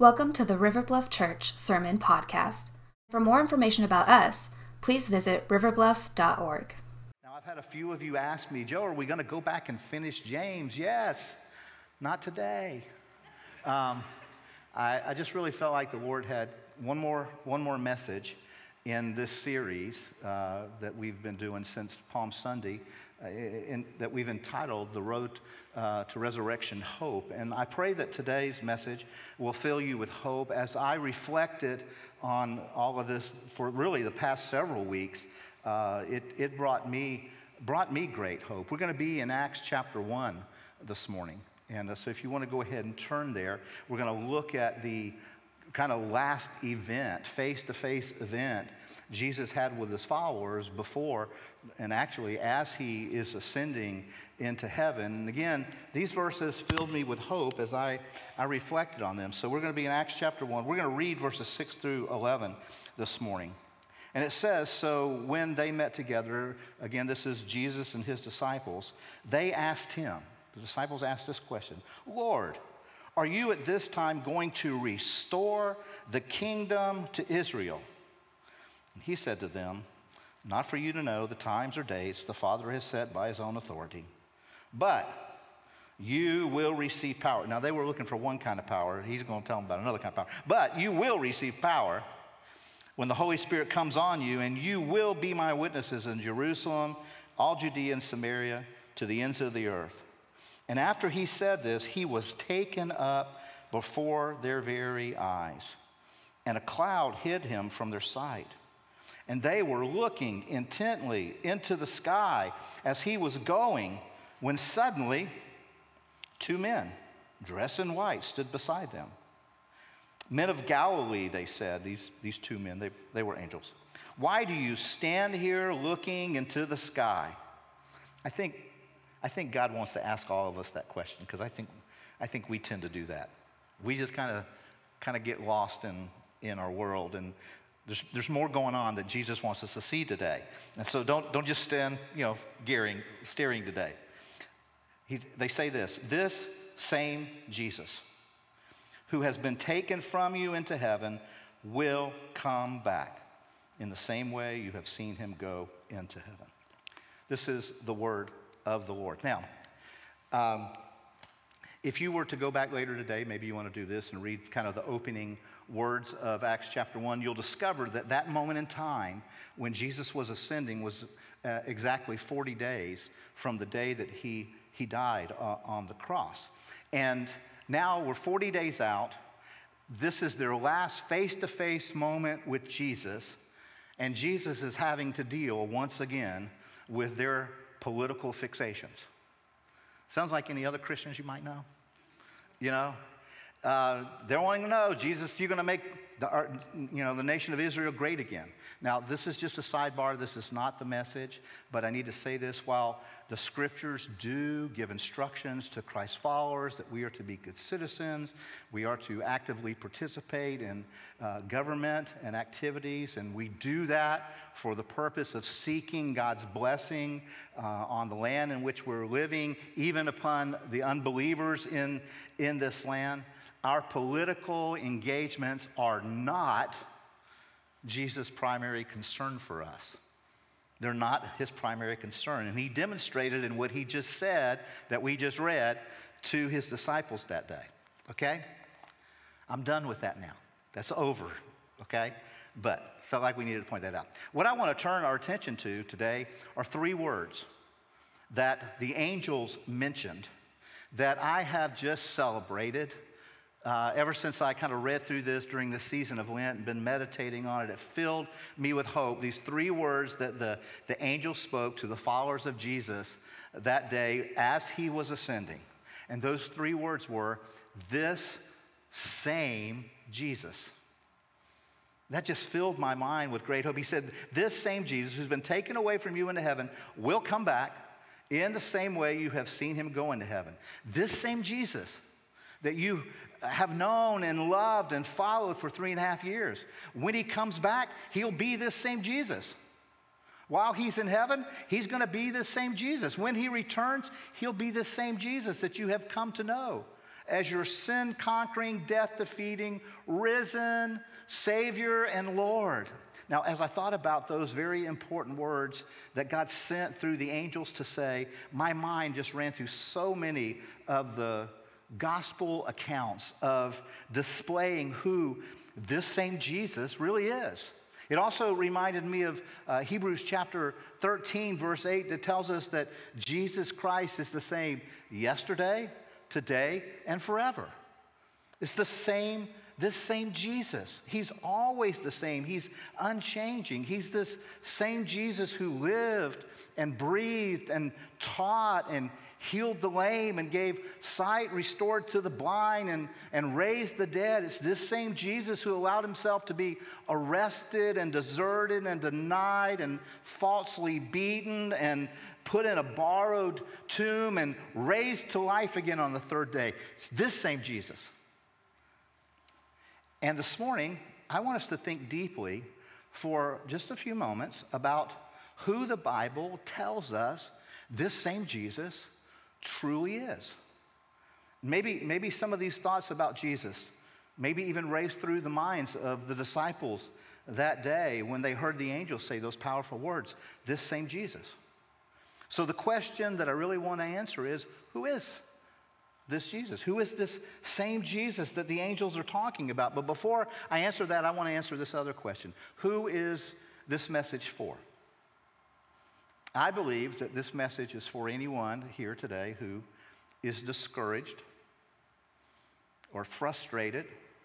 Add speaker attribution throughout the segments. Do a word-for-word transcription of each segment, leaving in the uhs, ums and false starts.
Speaker 1: Welcome to the River Bluff Church Sermon Podcast. For more information about us, please visit river bluff dot org.
Speaker 2: Now, I've had a few of you ask me, Joe, are we going to go back and finish James? Yes, not today. Um, I, I just really felt like the Lord had one more, one more message in this series uh, that we've been doing since Palm Sunday, uh, in, that we've entitled The Road uh, to Resurrection Hope. And I pray that today's message will fill you with hope. As I reflected on all of this for really the past several weeks, uh, it, it brought me, brought me great hope. We're going to be in Acts chapter one this morning. And uh, so if you want to go ahead and turn there, we're going to look at the kind of last event, face-to-face event Jesus had with his followers before, and actually as he is ascending into heaven. And again, these verses filled me with hope as I, I reflected on them. So we're going to be in Acts chapter one. We're going to read verses six through eleven this morning. And it says, so when they met together, again, this is Jesus and his disciples, they asked him, the disciples asked this question, Lord, are you at this time going to restore the kingdom to Israel? And he said to them, not for you to know the times or dates the Father has set by his own authority, but you will receive power. Now, they were looking for one kind of power. He's going to tell them about another kind of power. But you will receive power when the Holy Spirit comes on you, and you will be my witnesses in Jerusalem, all Judea and Samaria, to the ends of the earth. And after he said this, he was taken up before their very eyes, and a cloud hid him from their sight. And they were looking intently into the sky as he was going, when suddenly two men dressed in white stood beside them. Men of Galilee, they said, these, these two men, they, they were angels. Why do you stand here looking into the sky? I think I think God wants to ask all of us that question, because I think I think we tend to do that. We just kind of kind of get lost in, in our world, and there's there's more going on that Jesus wants us to see today. And so don't don't just stand, you know, gearing, staring today. He, they say this, this same Jesus who has been taken from you into heaven will come back in the same way you have seen him go into heaven. This is the word of the Lord. Now, um, if you were to go back later today, maybe you want to do this and read kind of the opening words of Acts chapter one, you'll discover that that moment in time when Jesus was ascending was uh, exactly forty days from the day that he, he died uh, on the cross. And now we're forty days out. This is their last face-to-face moment with Jesus, and Jesus is having to deal once again with their political fixations. Sounds like any other Christians you might know. You know, uh, they're wanting to know, Jesus, you're going to make the, you know, the nation of Israel great again. Now, this is just a sidebar. This is not the message, but I need to say this. While the scriptures do give instructions to Christ's followers that we are to be good citizens, we are to actively participate in uh, government and activities, and we do that for the purpose of seeking God's blessing uh, on the land in which we're living, even upon the unbelievers in, in this land. Our political engagements are not Jesus' primary concern for us. They're not his primary concern. And he demonstrated in what he just said, that we just read, to his disciples that day. Okay? I'm done with that now. That's over. Okay? But felt like we needed to point that out. What I want to turn our attention to today are three words that the angels mentioned that I have just celebrated. Uh, ever since I kind of read through this during the season of Lent and been meditating on it, it filled me with hope. These three words that the, the angel spoke to the followers of Jesus that day as he was ascending. And those three words were, this same Jesus. That just filled my mind with great hope. He said, this same Jesus who's been taken away from you into heaven will come back in the same way you have seen him go into heaven. This same Jesus that you have known and loved and followed for three and a half years. When he comes back, he'll be this same Jesus. While he's in heaven, he's going to be this same Jesus. When he returns, he'll be the same Jesus that you have come to know as your sin-conquering, death-defeating, risen Savior and Lord. Now, as I thought about those very important words that God sent through the angels to say, my mind just ran through so many of the gospel accounts of displaying who this same Jesus really is. It also reminded me of uh, Hebrews chapter thirteen, verse eight, that tells us that Jesus Christ is the same yesterday, today, and forever. It's the same, this same Jesus. He's always the same. He's unchanging. He's this same Jesus who lived and breathed and taught and healed the lame and gave sight restored to the blind and, and raised the dead. It's this same Jesus who allowed himself to be arrested and deserted and denied and falsely beaten and put in a borrowed tomb and raised to life again on the third day. It's this same Jesus. And this morning, I want us to think deeply for just a few moments about who the Bible tells us this same Jesus truly is. Maybe, maybe some of these thoughts about Jesus maybe even raced through the minds of the disciples that day when they heard the angels say those powerful words, this same Jesus. So the question that I really want to answer is, who is this Jesus? Who is this same Jesus that the angels are talking about? But before I answer that, I want to answer this other question. Who is this message for? I believe that this message is for anyone here today who is discouraged or frustrated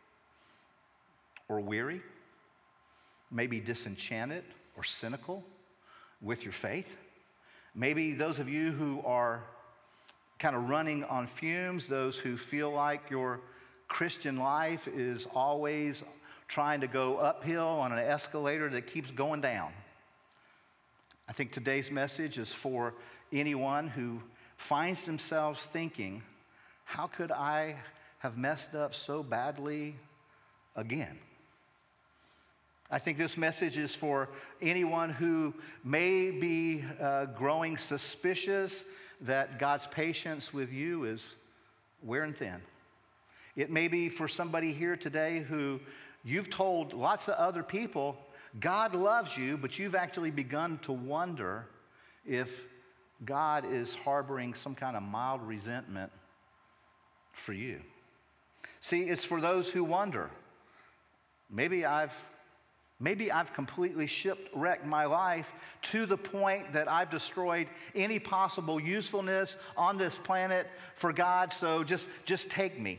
Speaker 2: or weary, maybe disenchanted or cynical with your faith. Maybe those of you who are kind of running on fumes, those who feel like your Christian life is always trying to go uphill on an escalator that keeps going down. I think today's message is for anyone who finds themselves thinking, how could I have messed up so badly again? I think this message is for anyone who may be uh, growing suspicious that God's patience with you is wearing thin. It may be for somebody here today who you've told lots of other people God loves you, but you've actually begun to wonder if God is harboring some kind of mild resentment for you. See, it's for those who wonder, maybe I've Maybe I've completely shipwrecked my life to the point that I've destroyed any possible usefulness on this planet for God, so just, just take me.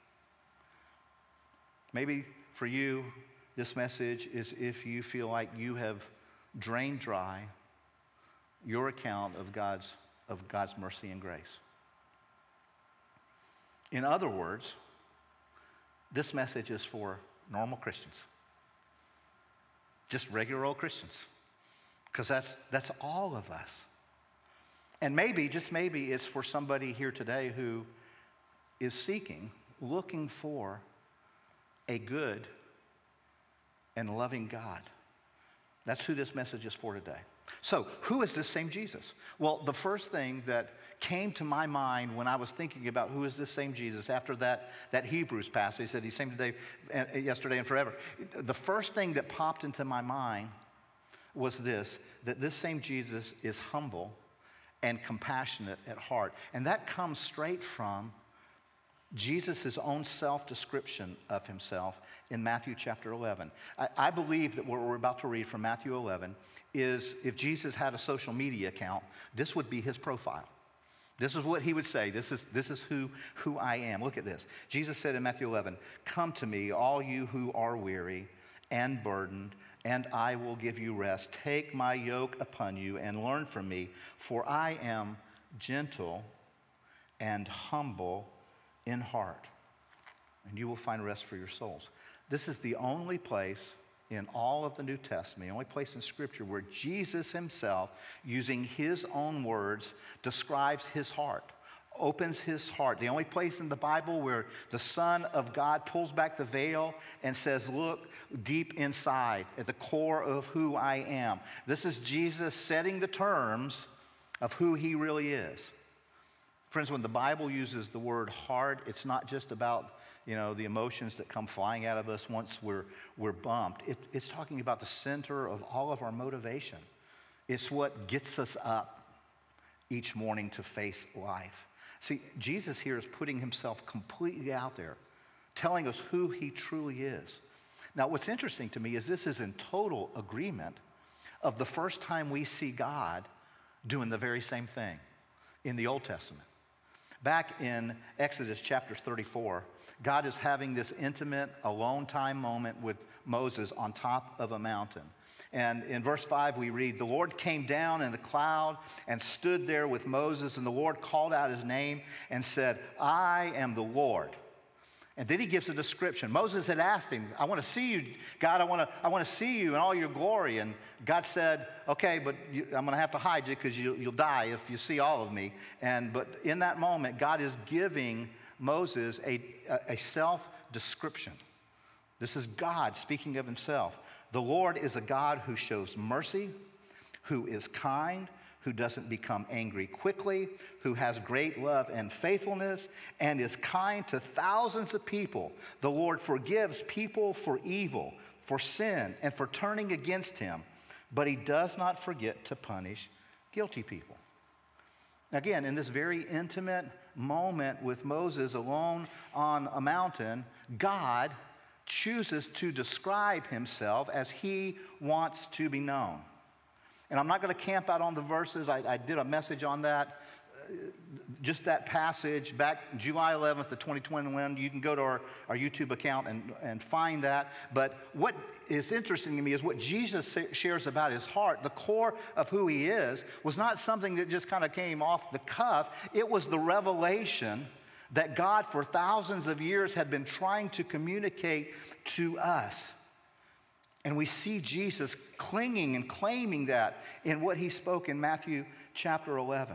Speaker 2: Maybe for you, this message is if you feel like you have drained dry your account of God's, of God's mercy and grace. In other words, this message is for normal Christians. Just regular old Christians, because that's, that's all of us. And maybe, just maybe, it's for somebody here today who is seeking, looking for a good and loving God. That's who this message is for today. So, who is this same Jesus? Well, the first thing that came to my mind when I was thinking about who is this same Jesus after that, that Hebrews passage that he's same today, yesterday, and forever, the first thing that popped into my mind was this, that this same Jesus is humble and compassionate at heart. And that comes straight from Jesus' own self-description of himself in Matthew chapter eleven. I, I believe that what we're about to read from Matthew eleven is, if Jesus had a social media account, this would be his profile. This is what he would say. This is, this is who, who I am. Look at this. Jesus said in Matthew eleven, "Come to me, all you who are weary and burdened, and I will give you rest. Take my yoke upon you and learn from me, for I am gentle and humble in heart, and you will find rest for your souls." This is the only place in all of the New Testament, the only place in Scripture where Jesus himself, using his own words, describes his heart, opens his heart. The only place in the Bible where the Son of God pulls back the veil and says, look deep inside, at the core of who I am. This is Jesus setting the terms of who he really is. Friends, when the Bible uses the word hard, it's not just about, you know, the emotions that come flying out of us once we're, we're bumped. It, it's talking about the center of all of our motivation. It's what gets us up each morning to face life. See, Jesus here is putting himself completely out there, telling us who he truly is. Now, what's interesting to me is this is in total agreement of the first time we see God doing the very same thing in the Old Testament. Back in Exodus chapter thirty-four, God is having this intimate, alone time moment with Moses on top of a mountain. And in verse five, we read, "The Lord came down in the cloud and stood there with Moses, and the Lord called out his name and said, 'I am the Lord.'" And then he gives a description. Moses had asked him, "I want to see you, God. I want to I want to see you in all your glory." And God said, "Okay, but you, I'm going to have to hide you because you, you'll die if you see all of me." And but in that moment, God is giving Moses a, a, a self-description. This is God speaking of himself. The Lord is a God who shows mercy, who is kind, who doesn't become angry quickly, who has great love and faithfulness, and is kind to thousands of people. The Lord forgives people for evil, for sin, and for turning against him, but he does not forget to punish guilty people. Again, in this very intimate moment with Moses alone on a mountain, God chooses to describe himself as he wants to be known. And I'm not going to camp out on the verses. I, I did a message on that, uh, just that passage back July eleventh of twenty twenty-one. You can go to our, our YouTube account and, and find that. But what is interesting to me is what Jesus shares about his heart. The core of who he is was not something that just kind of came off the cuff. It was the revelation that God for thousands of years had been trying to communicate to us. And we see Jesus clinging and claiming that in what he spoke in Matthew chapter eleven.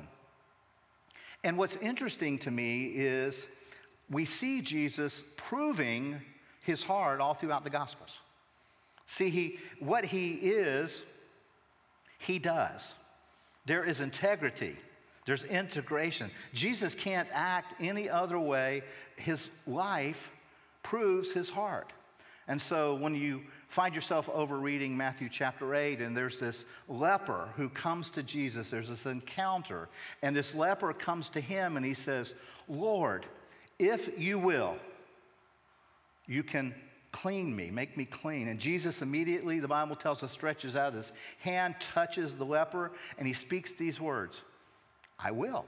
Speaker 2: And what's interesting to me is we see Jesus proving his heart all throughout the Gospels. See, he, what he is, he does. There is integrity. There's integration. Jesus can't act any other way. His life proves his heart. And so when you find yourself over reading Matthew chapter eight, and there's this leper who comes to Jesus, there's this encounter, and this leper comes to him and he says, "Lord, if you will, you can clean me, make me clean." And Jesus immediately, the Bible tells us, stretches out his hand, touches the leper, and he speaks these words, "I will.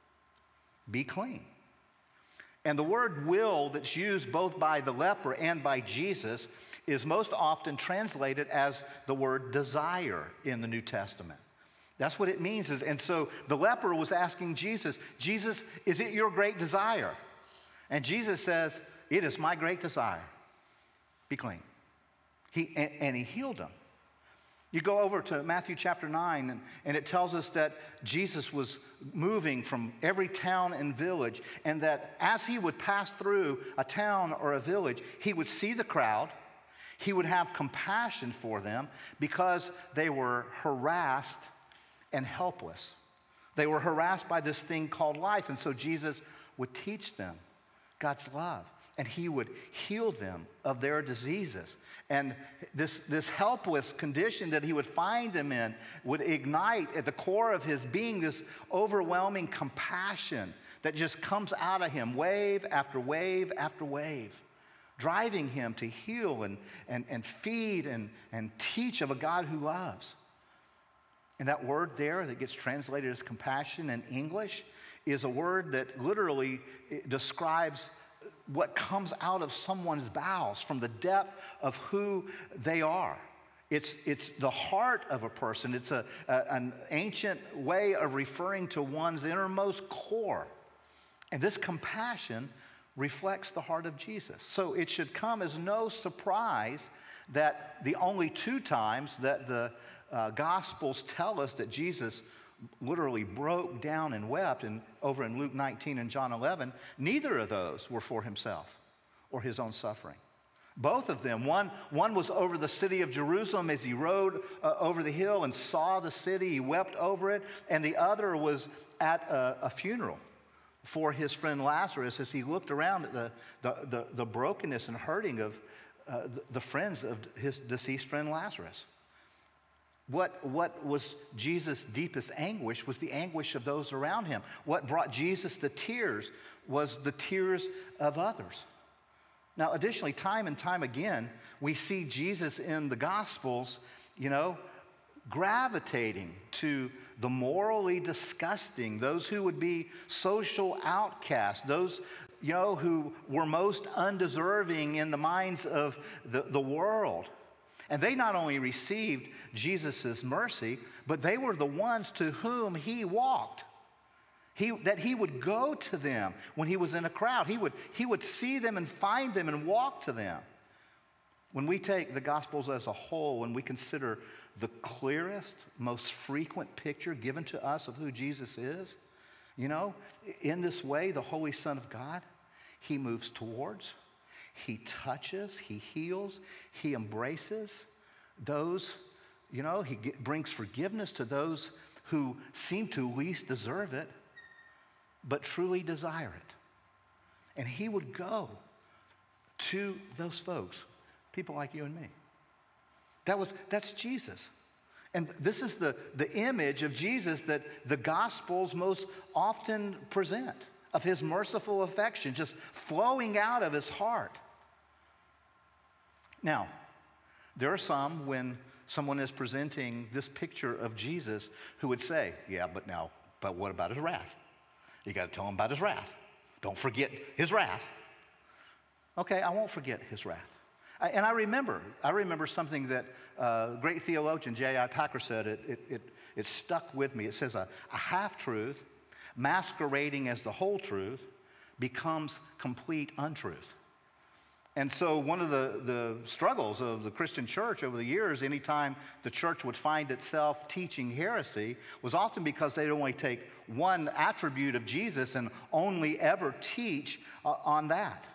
Speaker 2: Be clean." And the word will that's used both by the leper and by Jesus is most often translated as the word desire in the New Testament. That's what it means. Is, and so the leper was asking Jesus, "Jesus, is it your great desire?" And Jesus says, "It is my great desire. Be clean." He, and, and he healed him. You go over to Matthew chapter nine, and, and it tells us that Jesus was moving from every town and village, and that as he would pass through a town or a village, he would see the crowd. He would have compassion for them because they were harassed and helpless. They were harassed by this thing called life, and so Jesus would teach them God's love, and he would heal them of their diseases. And this, this helpless condition that he would find them in would ignite at the core of his being this overwhelming compassion that just comes out of him wave after wave after wave, driving him to heal and, and, and feed and, and teach of a God who loves. And that word there that gets translated as compassion in English is a word that literally describes what comes out of someone's bowels from the depth of who they are. It's, it's the heart of a person. It's a, a, an ancient way of referring to one's innermost core. And this compassion reflects the heart of Jesus. So it should come as no surprise that the only two times that the uh, Gospels tell us that Jesus literally broke down and wept, and over in Luke nineteen and John eleven, neither of those were for himself or his own suffering. Both of them, one, one was over the city of Jerusalem as he rode uh, over the hill and saw the city, he wept over it, and the other was at a, a funeral for his friend Lazarus as he looked around at the, the, the, the brokenness and hurting of uh, the, the friends of his deceased friend Lazarus. What, what was Jesus' deepest anguish was the anguish of those around him. What brought Jesus to tears was the tears of others. Now, additionally, time and time again, we see Jesus in the Gospels, you know, gravitating to the morally disgusting, those who would be social outcasts, those, you know, who were most undeserving in the minds of the, the world. And they not only received Jesus' mercy, but they were the ones to whom he walked. He, that he would go to them when he was in a crowd. He would, he would see them and find them and walk to them. When we take the Gospels as a whole, when we consider the clearest, most frequent picture given to us of who Jesus is, you know, in this way, the Holy Son of God, he moves towards, he touches, he heals, he embraces those, you know, he get, brings forgiveness to those who seem to least deserve it, but truly desire it. And he would go to those folks, people like you and me. That was, that's Jesus. And this is the, the image of Jesus that the Gospels most often present, of his merciful affection just flowing out of his heart. Now, there are some, when someone is presenting this picture of Jesus, who would say, yeah, but now, but what about his wrath? You got to tell him about his wrath. Don't forget his wrath. Okay, I won't forget his wrath. I, and I remember, I remember something that uh, great theologian J I Packer said. It, it, it, it stuck with me. It says a, a half-truth masquerading as the whole truth becomes complete untruth. And so one of the, the struggles of the Christian church over the years, anytime the church would find itself teaching heresy, was often because they'd only take one attribute of Jesus and only ever teach uh, on that.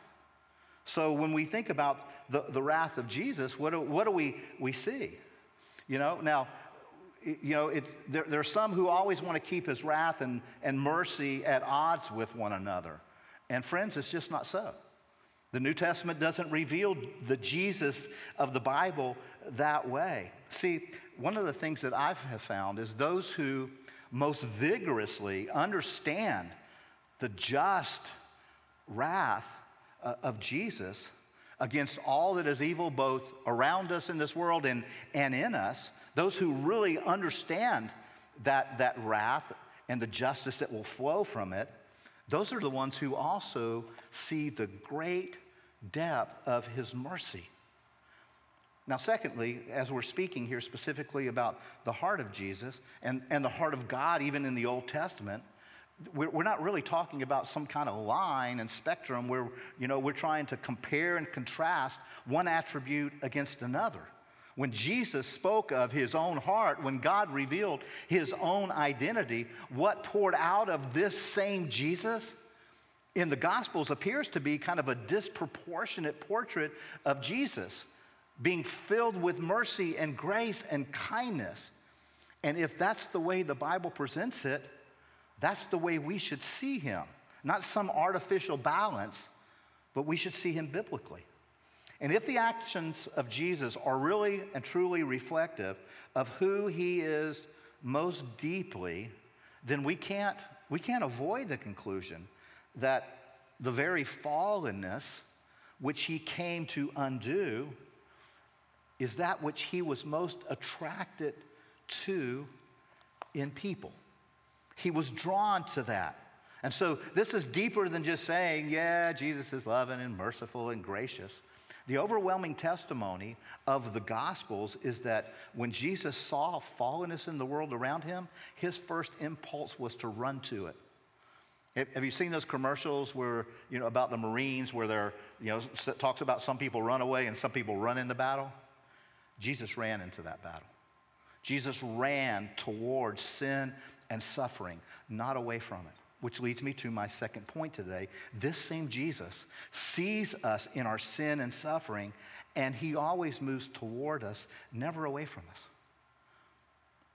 Speaker 2: So when we think about the, the wrath of Jesus, what do, what do we, we see? You know, now, you know, it, there, there are some who always want to keep his wrath and, and mercy at odds with one another. And friends, it's just not so. The New Testament doesn't reveal the Jesus of the Bible that way. See, one of the things that I have found is those who most vigorously understand the just wrath uh, of Jesus against all that is evil, both around us in this world and, and in us, those who really understand that, that wrath and the justice that will flow from it, those are the ones who also see the great depth of his mercy. Now, secondly, as we're speaking here specifically about the heart of Jesus and, and the heart of God, even in the Old Testament, we're, we're not really talking about some kind of line and spectrum where, you know, we're trying to compare and contrast one attribute against another. When Jesus spoke of his own heart, when God revealed his own identity, what poured out of this same Jesus in the Gospels appears to be kind of a disproportionate portrait of Jesus being filled with mercy and grace and kindness. And if that's the way the Bible presents it, that's the way we should see him. Not some artificial balance, but we should see him biblically. And if the actions of Jesus are really and truly reflective of who he is most deeply, then we can't, we can't avoid the conclusion that the very fallenness which he came to undo is that which he was most attracted to in people. He was drawn to that. And so this is deeper than just saying, yeah, Jesus is loving and merciful and gracious. The overwhelming testimony of the Gospels is that when Jesus saw fallenness in the world around him, his first impulse was to run to it. Have you seen those commercials where, you know, about the Marines where they're, you know, talks about some people run away and some people run into battle? Jesus ran into that battle. Jesus ran towards sin and suffering, not away from it. Which leads me to my second point today. This same Jesus sees us in our sin and suffering, and he always moves toward us, never away from us.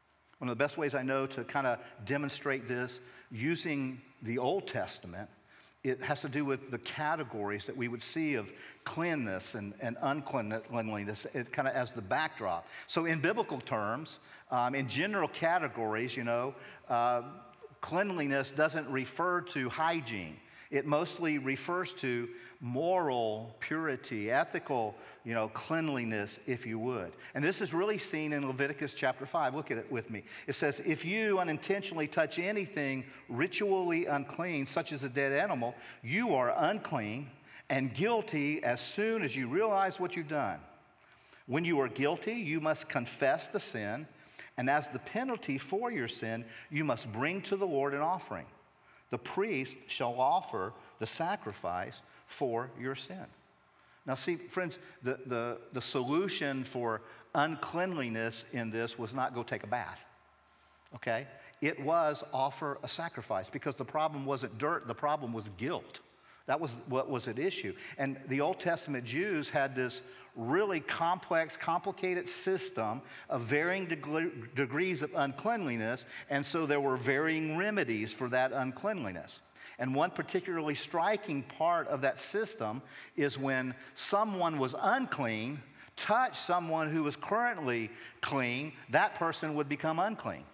Speaker 2: One of the best ways I know to kind of demonstrate this using the Old Testament, it has to do with the categories that we would see of cleanness and, and uncleanliness, it kind of as the backdrop. So in biblical terms, um, in general categories, you know, uh, cleanliness doesn't refer to hygiene. It mostly refers to moral purity, ethical, you know, cleanliness, if you would. And this is really seen in Leviticus chapter five. Look at it with me. It says, if you unintentionally touch anything ritually unclean, such as a dead animal, you are unclean and guilty as soon as you realize what you've done. When you are guilty, you must confess the sin, and as the penalty for your sin, you must bring to the Lord an offering. The priest shall offer the sacrifice for your sin. Now see, friends, the, the, the solution for uncleanliness in this was not go take a bath, okay? It was offer a sacrifice, because the problem wasn't dirt, the problem was guilt. That was what was at issue. And the Old Testament Jews had this really complex, complicated system of varying deg- degrees of uncleanliness, and so there were varying remedies for that uncleanliness. And one particularly striking part of that system is when someone was unclean, touched someone who was currently clean, that person would become unclean.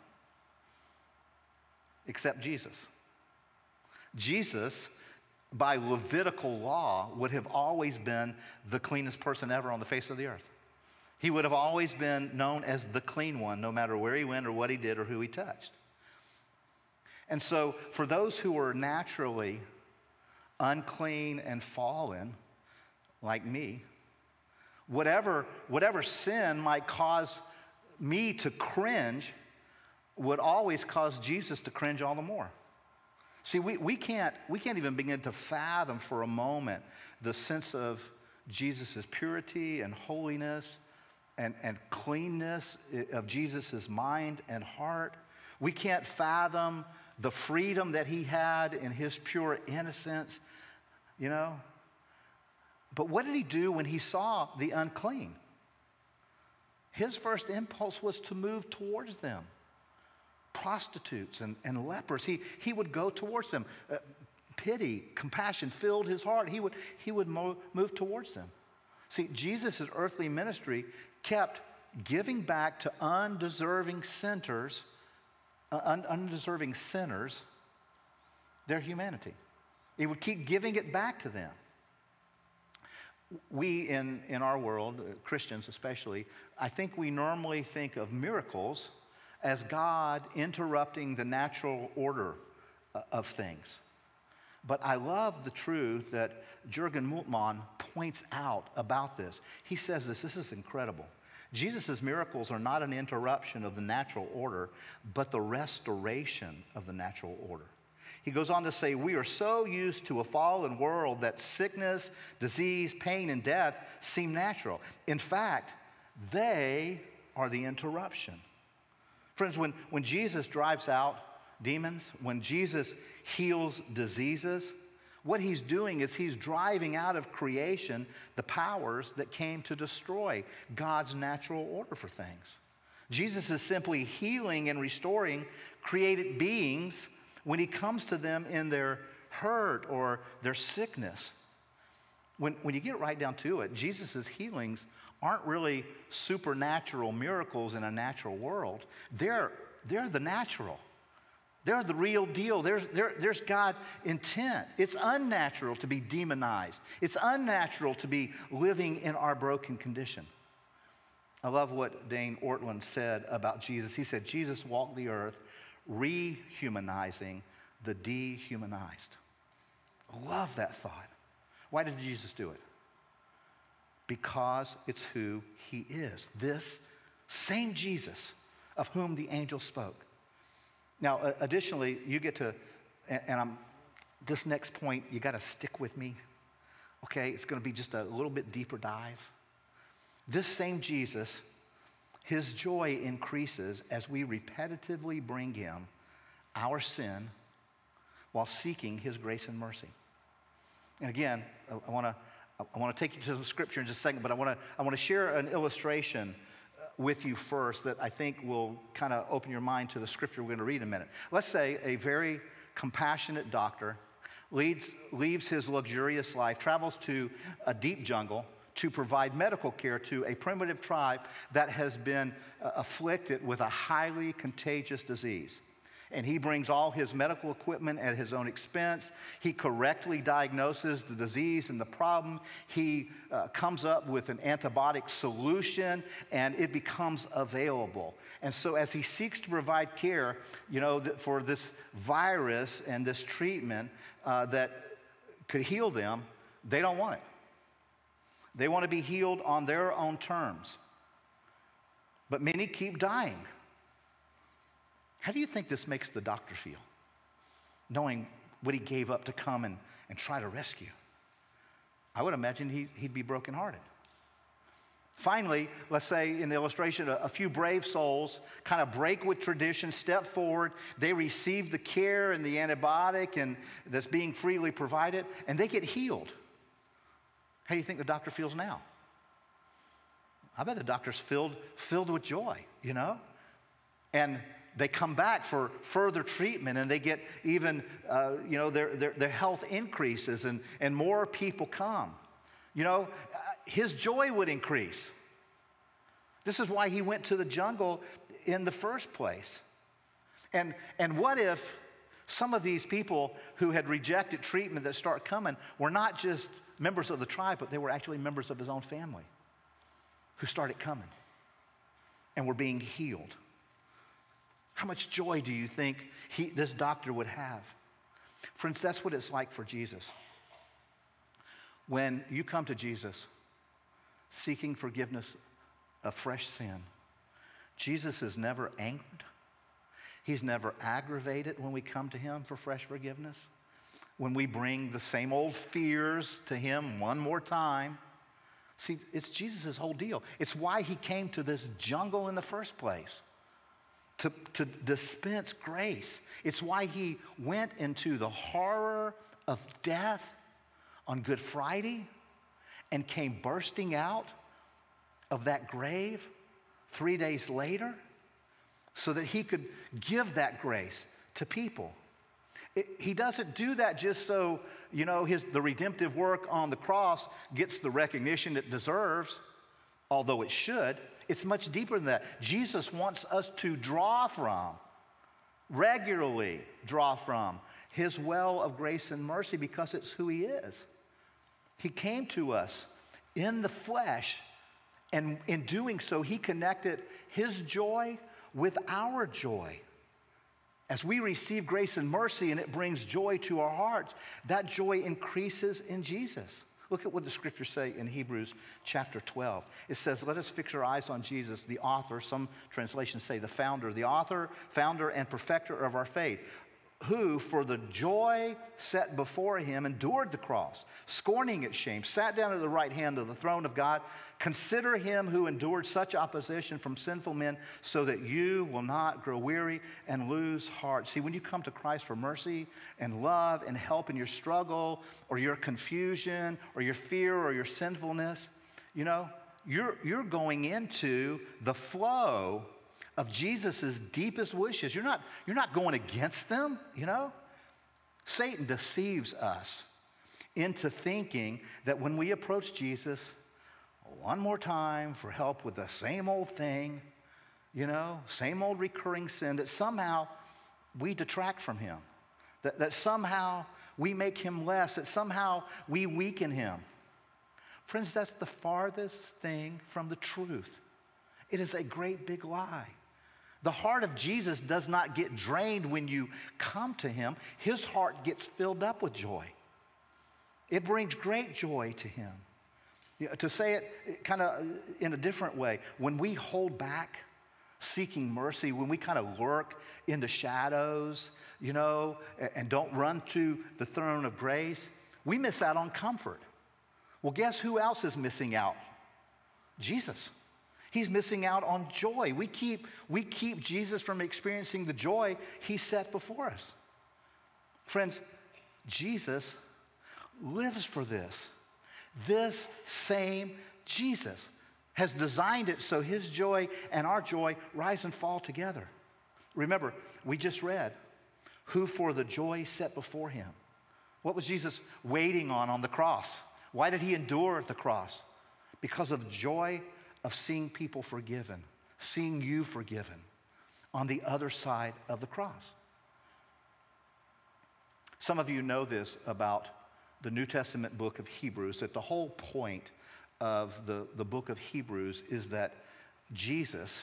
Speaker 2: Except Jesus. Jesus, by Levitical law, would have always been the cleanest person ever on the face of the earth. He would have always been known as the clean one, no matter where he went or what he did or who he touched. And so for those who were naturally unclean and fallen, like me, whatever, whatever sin might cause me to cringe would always cause Jesus to cringe all the more. See, we, we, can't, we can't even begin to fathom for a moment the sense of Jesus' purity and holiness and, and cleanness of Jesus' mind and heart. We can't fathom the freedom that he had in his pure innocence, you know. But what did he do when he saw the unclean? His first impulse was to move towards them. Prostitutes and, and lepers, he, he would go towards them. Uh, pity, compassion filled his heart. He would, he would mo- move towards them. See, Jesus' earthly ministry kept giving back to undeserving sinners, uh, un- undeserving sinners, their humanity. He would keep giving it back to them. We in, in our world, uh, Christians especially, I think we normally think of miracles as God interrupting the natural order uh, of things. But I love the truth that Jürgen Moltmann points out about this. He says this, this is incredible. Jesus' miracles are not an interruption of the natural order, but the restoration of the natural order. He goes on to say, we are so used to a fallen world that sickness, disease, pain, and death seem natural. In fact, they are the interruption. Friends, when, when Jesus drives out demons, when Jesus heals diseases, what he's doing is he's driving out of creation the powers that came to destroy God's natural order for things. Jesus is simply healing and restoring created beings when he comes to them in their hurt or their sickness. When, when you get right down to it, Jesus' healings aren't really supernatural miracles in a natural world. They're, they're the natural. They're the real deal. There's, there, there's God's intent. It's unnatural to be demonized. It's unnatural to be living in our broken condition. I love what Dane Ortland said about Jesus. He said, Jesus walked the earth rehumanizing the dehumanized. I love that thought. Why did Jesus do it? Because it's who he is. This same Jesus of whom the angel spoke. Now, uh, additionally, you get to, and, and I'm, this next point, you got to stick with me. Okay, it's going to be just a little bit deeper dive. This same Jesus, his joy increases as we repetitively bring him our sin while seeking his grace and mercy. And again, I, I want to I want to take you to some scripture in just a second, but I want to I want to share an illustration with you first that I think will kind of open your mind to the scripture we're going to read in a minute. Let's say a very compassionate doctor leads, leaves his luxurious life, travels to a deep jungle to provide medical care to a primitive tribe that has been uh, afflicted with a highly contagious disease. And he brings all his medical equipment at his own expense. He correctly diagnoses the disease and the problem. He uh, comes up with an antibiotic solution, and it becomes available. And so as he seeks to provide care, you know, that for this virus and this treatment uh, that could heal them, they don't want it. They want to be healed on their own terms. But many keep dying. How do you think this makes the doctor feel, knowing what he gave up to come and, and try to rescue? I would imagine he, he'd be brokenhearted. Finally, let's say in the illustration, a, a few brave souls kind of break with tradition, step forward. They receive the care and the antibiotic and that's being freely provided, and they get healed. How do you think the doctor feels now? I bet the doctor's filled, filled with joy, you know? And they come back for further treatment, and they get even, uh, you know, their, their, their health increases, and, and more people come. You know, uh, his joy would increase. This is why he went to the jungle in the first place. And, and what if some of these people who had rejected treatment that start coming were not just members of the tribe, but they were actually members of his own family who started coming and were being healed? How much joy do you think he, this doctor would have? Friends, that's what it's like for Jesus. When you come to Jesus seeking forgiveness of fresh sin, Jesus is never angered. He's never aggravated when we come to him for fresh forgiveness. When we bring the same old fears to him one more time. See, it's Jesus' whole deal. It's why he came to this jungle in the first place. To, to dispense grace. It's why he went into the horror of death on Good Friday and came bursting out of that grave three days later so that he could give that grace to people. It, he doesn't do that just so, you know, his, the redemptive work on the cross gets the recognition it deserves, although it should. It's much deeper than that. Jesus wants us to draw from, regularly draw from, his well of grace and mercy because it's who he is. He came to us in the flesh, and in doing so, he connected his joy with our joy. As we receive grace and mercy and it brings joy to our hearts, that joy increases in Jesus. Look at what the scriptures say in Hebrews chapter twelve. It says, let us fix our eyes on Jesus, the author, some translations say the founder, the author, founder, and perfecter of our faith, who for the joy set before him endured the cross, scorning its shame, sat down at the right hand of the throne of God. Consider him who endured such opposition from sinful men so that you will not grow weary and lose heart. See, when you come to Christ for mercy and love and help in your struggle or your confusion or your fear or your sinfulness, you know, you're, you're going into the flow of Jesus' deepest wishes. You're not, you're not going against them, you know. Satan deceives us into thinking that when we approach Jesus one more time for help with the same old thing, you know, same old recurring sin, that somehow we detract from him, that, that somehow we make him less, that somehow we weaken him. Friends, that's the farthest thing from the truth. It is a great big lie. The heart of Jesus does not get drained when you come to him. His heart gets filled up with joy. It brings great joy to him. You know, to say it kind of in a different way, when we hold back seeking mercy, when we kind of lurk in the shadows, you know, and don't run to the throne of grace, we miss out on comfort. Well, guess who else is missing out? Jesus. He's missing out on joy. We keep, we keep Jesus from experiencing the joy he set before us. Friends, Jesus lives for this. This same Jesus has designed it so his joy and our joy rise and fall together. Remember, we just read, who for the joy set before him. What was Jesus waiting on on the cross? Why did he endure at the cross? Because of joy of seeing people forgiven, seeing you forgiven on the other side of the cross. Some of you know this about the New Testament book of Hebrews, that the whole point of the, the book of Hebrews is that Jesus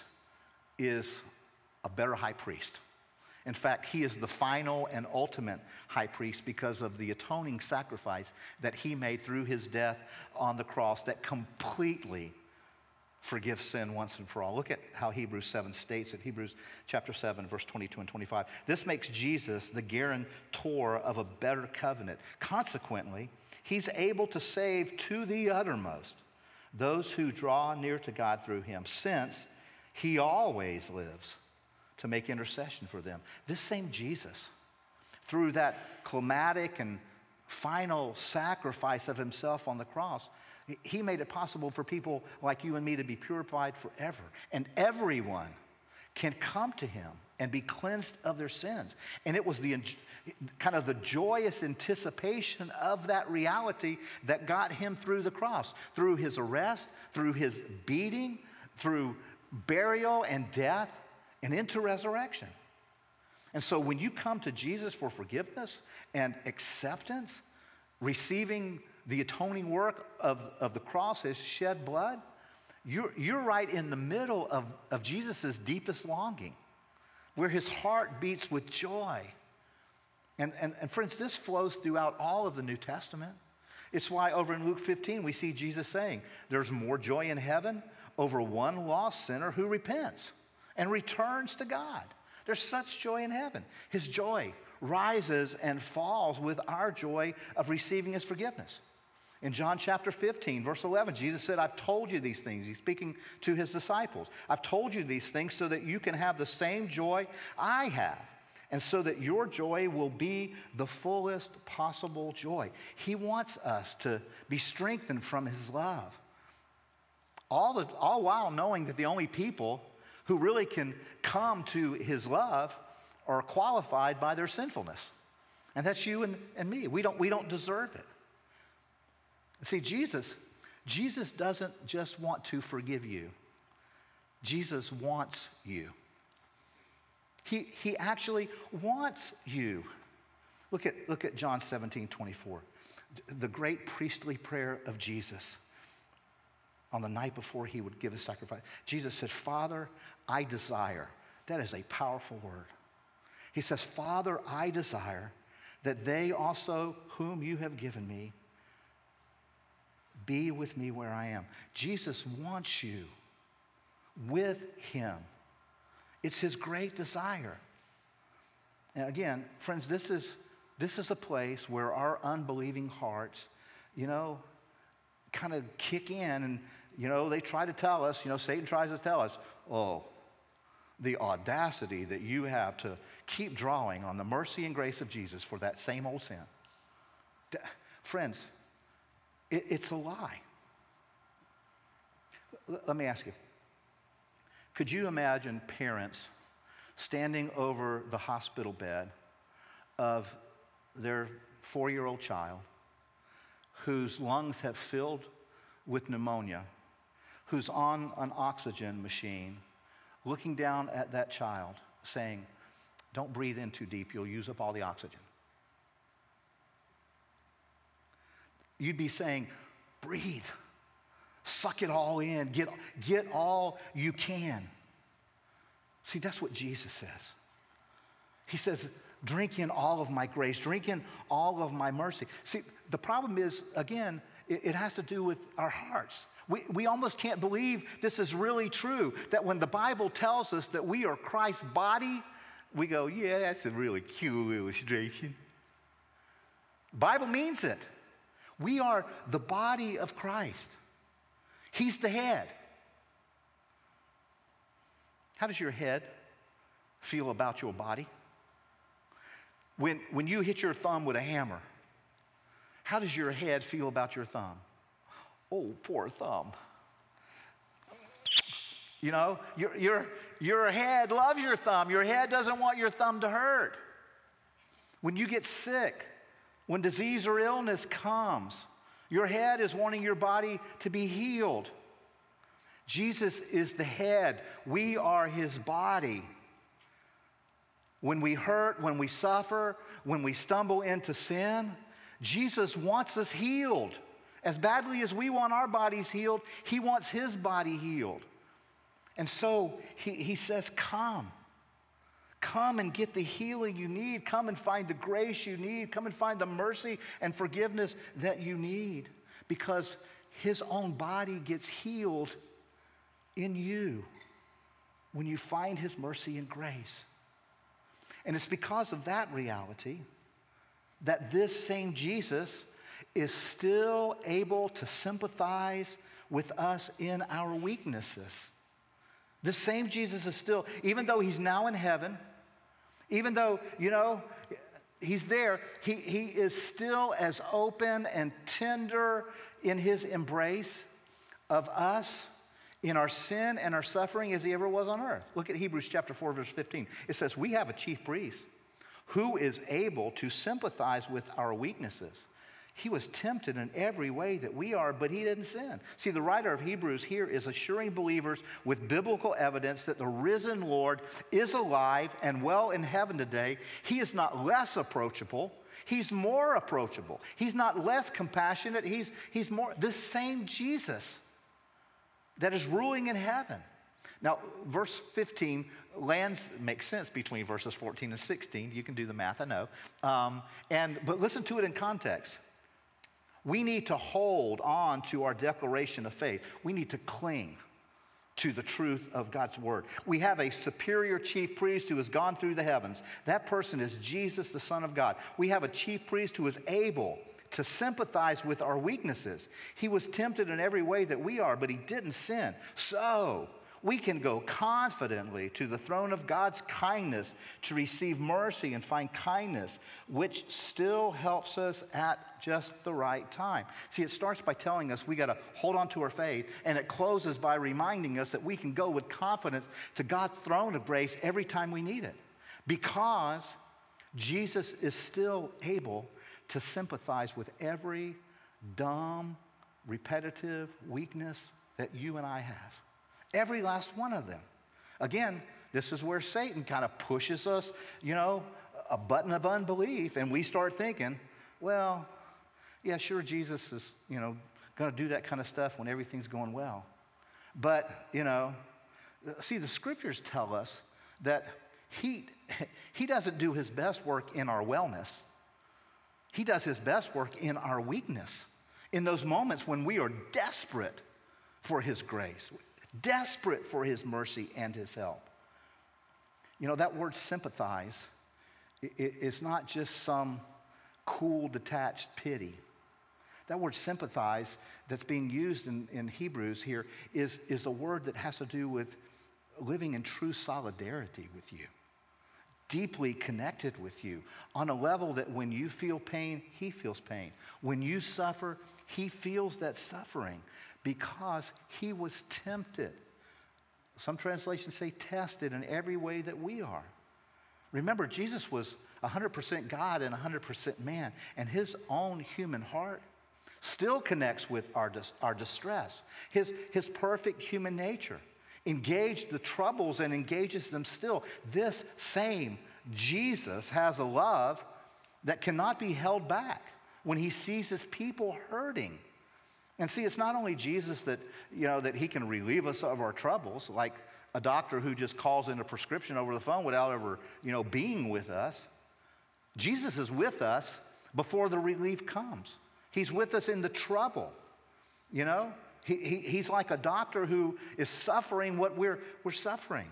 Speaker 2: is a better high priest. In fact, he is the final and ultimate high priest because of the atoning sacrifice that he made through his death on the cross that completely forgives sin once and for all. Look at how Hebrews seven states it. Hebrews chapter seven, verse twenty-two and twenty-five. This makes Jesus the guarantor of a better covenant. Consequently, he's able to save to the uttermost those who draw near to God through him, since he always lives to make intercession for them. This same Jesus, through that climatic and final sacrifice of himself on the cross, he made it possible for people like you and me to be purified forever. And everyone can come to him and be cleansed of their sins. And it was the kind of the joyous anticipation of that reality that got him through the cross, through his arrest, through his beating, through burial and death, and into resurrection. And so when you come to Jesus for forgiveness and acceptance, receiving the atoning work of, of the cross, his shed blood, you're, you're right in the middle of, of Jesus' deepest longing, where his heart beats with joy. And, and, and friends, this flows throughout all of the New Testament. It's why over in Luke fifteen, we see Jesus saying, there's more joy in heaven over one lost sinner who repents and returns to God. There's such joy in heaven. His joy rises and falls with our joy of receiving his forgiveness. In John chapter fifteen, verse eleven, Jesus said, I've told you these things. He's speaking to his disciples. I've told you these things so that you can have the same joy I have, and so that your joy will be the fullest possible joy. He wants us to be strengthened from his love, all, the, all while knowing that the only people who really can come to his love are qualified by their sinfulness. And that's you and, and me. We don't, we don't deserve it. See, Jesus, Jesus doesn't just want to forgive you. Jesus wants you. He, he actually wants you. Look at, look at John seventeen, twenty-four. The great priestly prayer of Jesus on the night before he would give his sacrifice. Jesus said, Father, I desire. That is a powerful word. He says, Father, I desire that they also whom you have given me be with me where I am. Jesus wants you with him. It's his great desire. And again, friends, this is, this is a place where our unbelieving hearts, you know, kind of kick in, and, you know, they try to tell us, you know, Satan tries to tell us, oh, the audacity that you have to keep drawing on the mercy and grace of Jesus for that same old sin. D- Friends, it, it's a lie. L- let me ask you, could you imagine parents standing over the hospital bed of their four-year-old child whose lungs have filled with pneumonia, who's on an oxygen machine, looking down at that child saying, don't breathe in too deep, you'll use up all the oxygen? You'd be saying, breathe, suck it all in, get, get all you can. See, that's what Jesus says. He says, drink in all of my grace, drink in all of my mercy. See, the problem is, again, it, it has to do with our hearts. We, we almost can't believe this is really true, that when the Bible tells us that we are Christ's body, we go, yeah, that's a really cute illustration. Bible means it. We are the body of Christ. He's the head. How does your head feel about your body? When, when you hit your thumb with a hammer, how does your head feel about your thumb? Oh, poor thumb. You know, your, your, your head loves your thumb. Your head doesn't want your thumb to hurt. When you get sick, when disease or illness comes, your head is wanting your body to be healed. Jesus is the head. We are his body. When we hurt, when we suffer, when we stumble into sin, Jesus wants us healed. As badly as we want our bodies healed, he wants his body healed. And so he, he says, come. Come and get the healing you need. Come and find the grace you need. Come and find the mercy and forgiveness that you need. Because his own body gets healed in you when you find his mercy and grace. And it's because of that reality that this same Jesus is still able to sympathize with us in our weaknesses. The same Jesus is still, even though he's now in heaven, even though, you know, he's there, he, he is still as open and tender in his embrace of us in our sin and our suffering as he ever was on earth. Look at Hebrews chapter four, verse fifteen. It says, we have a chief priest who is able to sympathize with our weaknesses. He was tempted in every way that we are, but he didn't sin. See, the writer of Hebrews here is assuring believers with biblical evidence that the risen Lord is alive and well in heaven today. He is not less approachable. He's more approachable. He's not less compassionate. He's, he's more, this same Jesus that is ruling in heaven. Now, verse fifteen lands, makes sense between verses fourteen and sixteen. You can do the math, I know. Um, and, but listen to it in context. We need to hold on to our declaration of faith. We need to cling to the truth of God's word. We have a superior chief priest who has gone through the heavens. That person is Jesus, the Son of God. We have a chief priest who is able to sympathize with our weaknesses. He was tempted in every way that we are, but he didn't sin. So we can go confidently to the throne of God's kindness to receive mercy and find kindness, which still helps us at just the right time. See, it starts by telling us we got to hold on to our faith, and it closes by reminding us that we can go with confidence to God's throne of grace every time we need it, because Jesus is still able to sympathize with every dumb, repetitive weakness that you and I have. Every last one of them. Again, this is where Satan kind of pushes us, you know, a button of unbelief, and we start thinking, well, yeah, sure, Jesus is, you know, going to do that kind of stuff when everything's going well. But, you know, see, the scriptures tell us that he, he doesn't do his best work in our wellness. He does his best work in our weakness, in those moments when we are desperate for his grace, desperate for his mercy and his help. You know, that word sympathize is not just some cool, detached pity. That word sympathize that's being used in, in Hebrews here is, is a word that has to do with living in true solidarity with you, deeply connected with you on a level that when you feel pain, he feels pain. When you suffer, he feels that suffering because he was tempted. Some translations say tested in every way that we are. Remember, Jesus was one hundred percent God and one hundred percent man, and his own human heart still connects with our, dis- our distress. His, his perfect human nature engaged the troubles and engages them still. This same Jesus has a love that cannot be held back when he sees his people hurting. And see, it's not only Jesus that, you know, that he can relieve us of our troubles, like a doctor who just calls in a prescription over the phone without ever, you know, being with us. Jesus is with us before the relief comes. He's with us in the trouble, you know. He, he, he's like a doctor who is suffering what we're, we're suffering.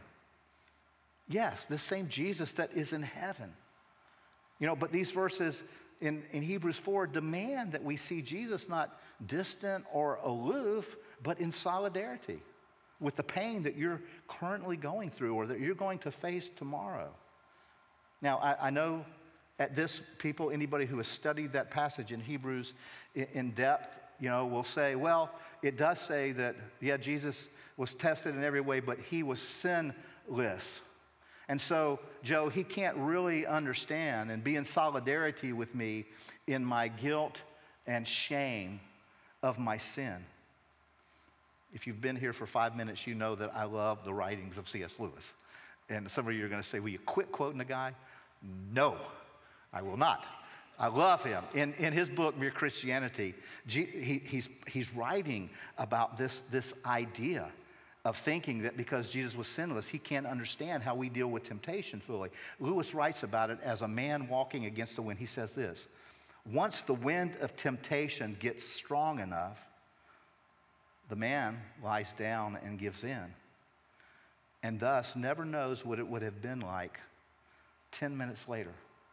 Speaker 2: Yes, the same Jesus that is in heaven. You know, but these verses in, in Hebrews four demand that we see Jesus not distant or aloof, but in solidarity with the pain that you're currently going through or that you're going to face tomorrow. Now, I, I know at this, people, anybody who has studied that passage in Hebrews in, in depth, you know, will say, well, it does say that, yeah, Jesus was tested in every way, but he was sinless. And so, Joe, he can't really understand and be in solidarity with me in my guilt and shame of my sin. If you've been here for five minutes, you know that I love the writings of C S Lewis. And some of you are going to say, will you quit quoting the guy? No, I will not. I love him. In, in his book, Mere Christianity, G, he, he's, he's writing about this, this idea of thinking that because Jesus was sinless, he can't understand how we deal with temptation fully. Lewis writes about it as a man walking against the wind. He says this, once the wind of temptation gets strong enough, the man lies down and gives in, and thus never knows what it would have been like ten minutes later.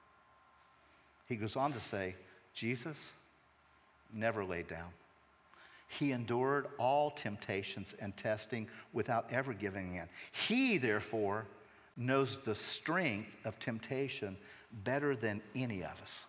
Speaker 2: He goes on to say, Jesus never laid down. He endured all temptations and testing without ever giving in. He, therefore, knows the strength of temptation better than any of us.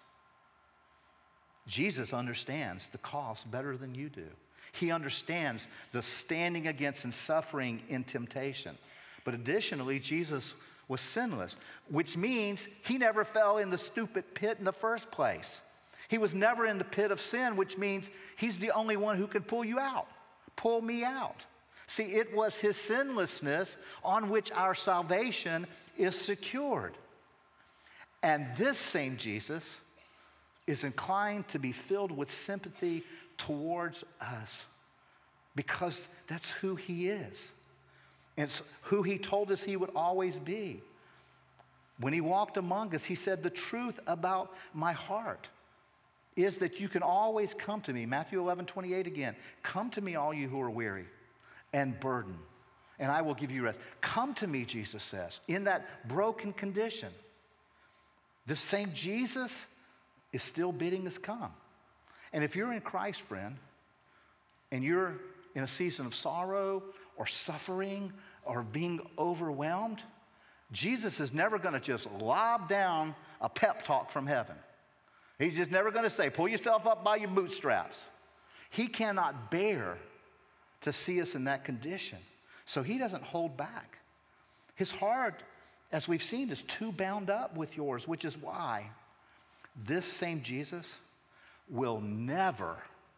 Speaker 2: Jesus understands the cost better than you do. He understands the standing against and suffering in temptation. But additionally, Jesus was sinless, which means he never fell in the stupid pit in the first place. He was never in the pit of sin, which means he's the only one who could pull you out, pull me out. See, it was his sinlessness on which our salvation is secured. And this same Jesus is inclined to be filled with sympathy towards us because that's who he is. And it's who he told us he would always be. When he walked among us, he said, the truth about my heart is that you can always come to me. Matthew eleven twenty-eight again. Come to me, all you who are weary and burdened, and I will give you rest. Come to me, Jesus says, in that broken condition. The same Jesus is still bidding us come. And if you're in Christ, friend, and you're in a season of sorrow or suffering or being overwhelmed, Jesus is never going to just lob down a pep talk from heaven. He's just never going to say, pull yourself up by your bootstraps. He cannot bear to see us in that condition. So he doesn't hold back. His heart, as we've seen, is too bound up with yours, which is why this same Jesus will never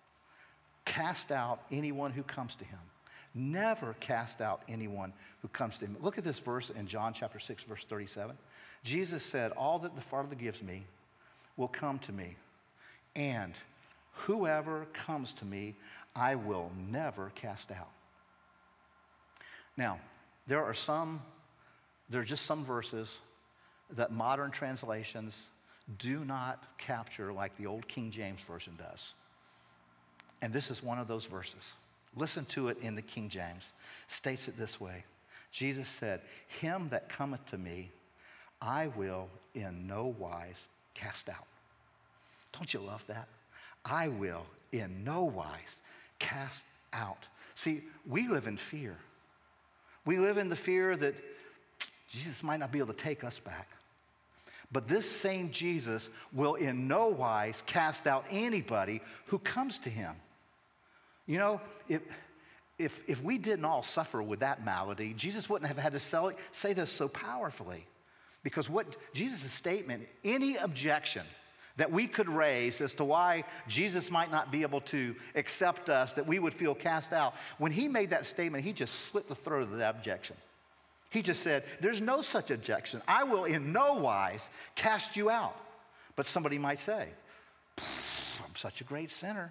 Speaker 2: cast out anyone who comes to him. Never cast out anyone who comes to him. Look at this verse in John chapter six, verse thirty-seven. Jesus said, all that the Father gives me will come to me, and whoever comes to me, I will never cast out. Now, there are some, there are just some verses that modern translations do not capture like the old King James Version does. And this is one of those verses. Listen to it in the King James. States it this way. Jesus said, him that cometh to me, I will in no wise cast out. Don't you love that? I will in no wise cast out. See, we live in fear. We live in the fear that Jesus might not be able to take us back. But this same Jesus will in no wise cast out anybody who comes to him. You know, if, if, if we didn't all suffer with that malady, Jesus wouldn't have had to sell, say this so powerfully. Because what Jesus' statement, any objection that we could raise as to why Jesus might not be able to accept us, that we would feel cast out, when he made that statement, he just slit the throat of that objection. He just said, there's no such objection. I will in no wise cast you out. But somebody might say, I'm such a great sinner.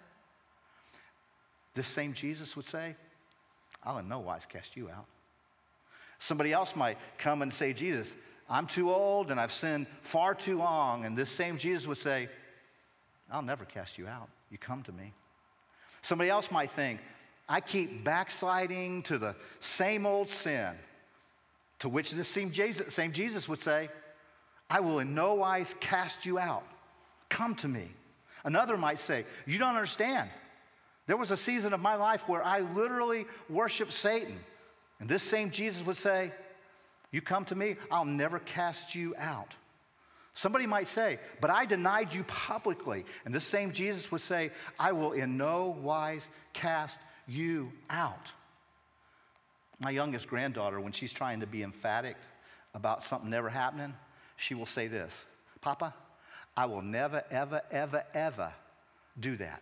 Speaker 2: This same Jesus would say, I'll in no wise cast you out. Somebody else might come and say, Jesus, I'm too old and I've sinned far too long. And this same Jesus would say, I'll never cast you out. You come to me. Somebody else might think, I keep backsliding to the same old sin. To which this same Jesus, same Jesus would say, I will in no wise cast you out. Come to me. Another might say, you don't understand. There was a season of my life where I literally worshiped Satan. And this same Jesus would say, you come to me, I'll never cast you out. Somebody might say, but I denied you publicly. And this same Jesus would say, I will in no wise cast you out. My youngest granddaughter, when she's trying to be emphatic about something never happening, she will say this, Papa, I will never, ever, ever, ever do that.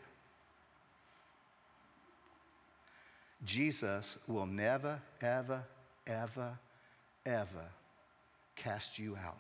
Speaker 2: Jesus will never, ever, ever, ever cast you out.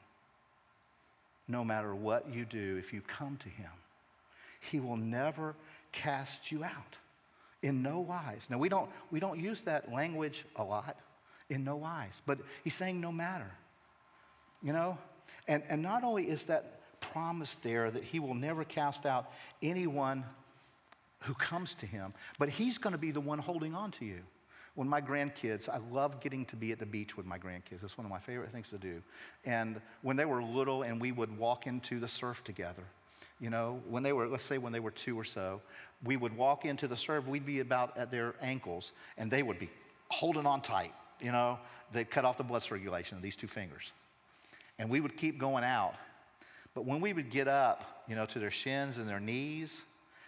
Speaker 2: No matter what you do, if you come to him, he will never cast you out. In no wise. Now, we don't, we don't use that language a lot, in no wise. But he's saying no matter. You know? And, and not only is that promise there that he will never cast out anyone who comes to him, but he's going to be the one holding on to you. When my grandkids, I love getting to be at the beach with my grandkids. It's one of my favorite things to do. And when they were little and we would walk into the surf together, you know, when they were, let's say when they were two or so, we would walk into the surf, we'd be about at their ankles, and they would be holding on tight, you know. They'd cut off the blood circulation of these two fingers. And we would keep going out. But when we would get up, you know, to their shins and their knees,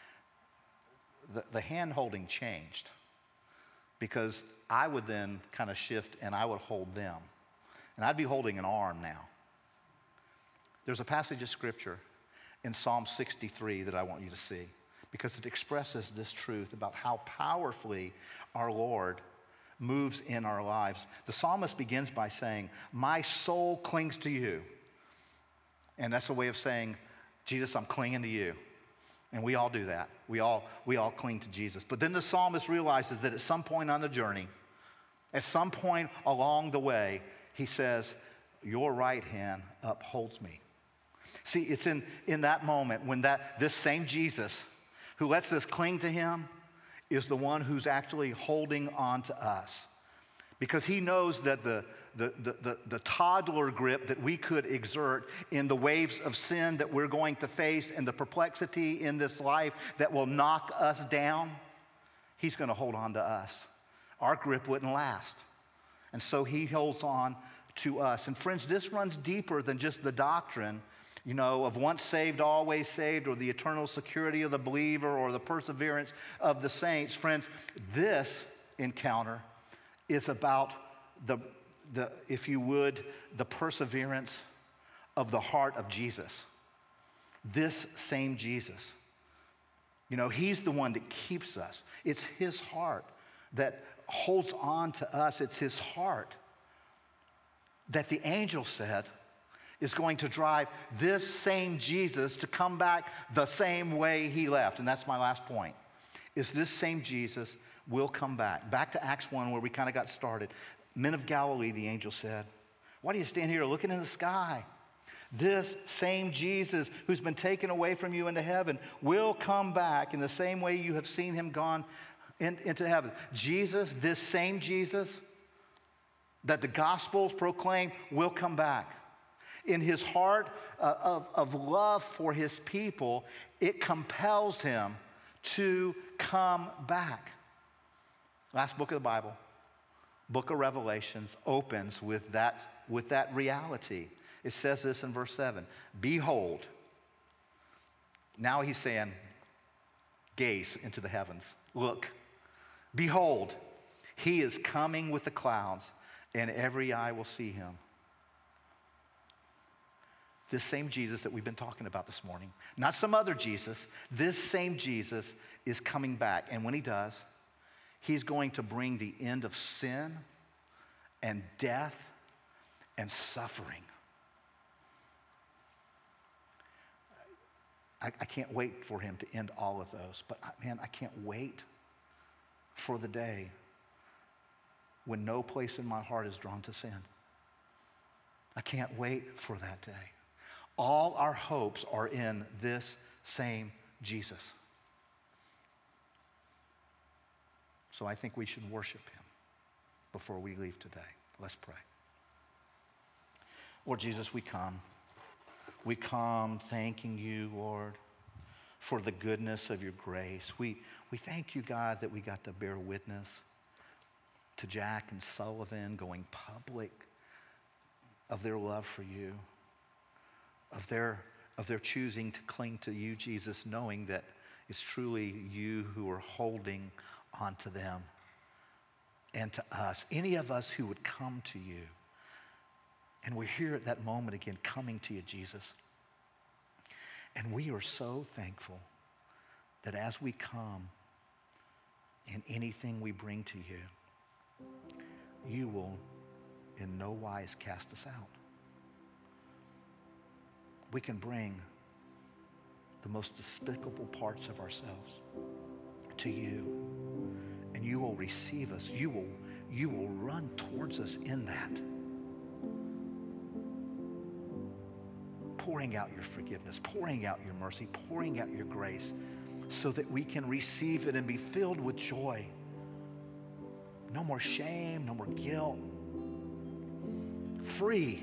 Speaker 2: the, the hand-holding changed. Because I would then kind of shift and I would hold them. And I'd be holding an arm now. There's a passage of scripture in Psalm sixty-three that I want you to see, because it expresses this truth about how powerfully our Lord moves in our lives. The psalmist begins by saying, my soul clings to you. And that's a way of saying, Jesus, I'm clinging to you. And we all do that. We all, we all cling to Jesus. But then the psalmist realizes that at some point on the journey, at some point along the way, he says, your right hand upholds me. See, it's in, in that moment when that this same Jesus who lets us cling to him is the one who's actually holding on to us. Because he knows that the, the, the, the, the toddler grip that we could exert in the waves of sin that we're going to face and the perplexity in this life that will knock us down, he's going to hold on to us. Our grip wouldn't last. And so he holds on to us. And friends, this runs deeper than just the doctrine, you know, of once saved, always saved, or the eternal security of the believer, or the perseverance of the saints. Friends, this encounter is about the, the, if you would, the perseverance of the heart of Jesus. This same Jesus. You know, he's the one that keeps us. It's his heart that holds on to us. It's his heart that the angel said is going to drive this same Jesus to come back the same way he left. And that's my last point, is this same Jesus will come back. Back to Acts one, where we kind of got started. Men of Galilee, the angel said, why do you stand here looking in the sky? This same Jesus who's been taken away from you into heaven will come back in the same way you have seen him gone in, into heaven. Jesus, this same Jesus that the Gospels proclaim, will come back. In his heart uh, of, of love for his people, it compels him to come back. Last book of the Bible, book of Revelations, opens with that, with that reality. It says this in verse seven, behold. Now he's saying, gaze into the heavens. Look, behold, he is coming with the clouds, and every eye will see him. This same Jesus that we've been talking about this morning, not some other Jesus, this same Jesus is coming back. And when he does, he's going to bring the end of sin and death and suffering. I, I can't wait for him to end all of those. But man, I can't wait for the day when no place in my heart is drawn to sin. I can't wait for that day. All our hopes are in this same Jesus. So I think we should worship him before we leave today. Let's pray. Lord Jesus, we come. We come thanking you, Lord, for the goodness of your grace. We, we thank you, God, that we got to bear witness to Jack and Sullivan going public of their love for you, of their, of their choosing to cling to you, Jesus, knowing that it's truly you who are holding onto them. and to us, any of us who would come to you. And we're here at that moment again, coming to you, Jesus. And we are so thankful that as we come in anything we bring to you, you will in no wise cast us out. We can bring the most despicable parts of ourselves to you, and you will receive us. You will, you will run towards us in that, pouring out your forgiveness, pouring out your mercy, pouring out your grace, so that we can receive it and be filled with joy. No more shame, no more guilt. Free.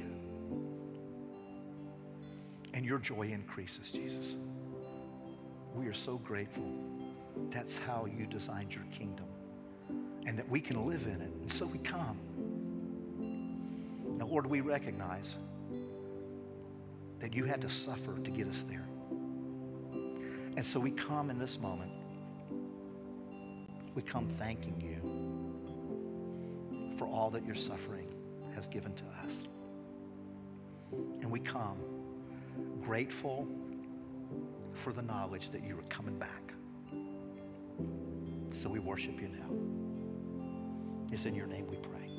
Speaker 2: And your joy increases, Jesus. We are so grateful. That's how you designed your kingdom, and that we can live in it. And so we come. Now, Lord, we recognize that you had to suffer to get us there. And so we come in this moment. We come thanking you for all that your suffering has given to us. And we come grateful for the knowledge that you are coming back. So we worship you now. It's in your name we pray.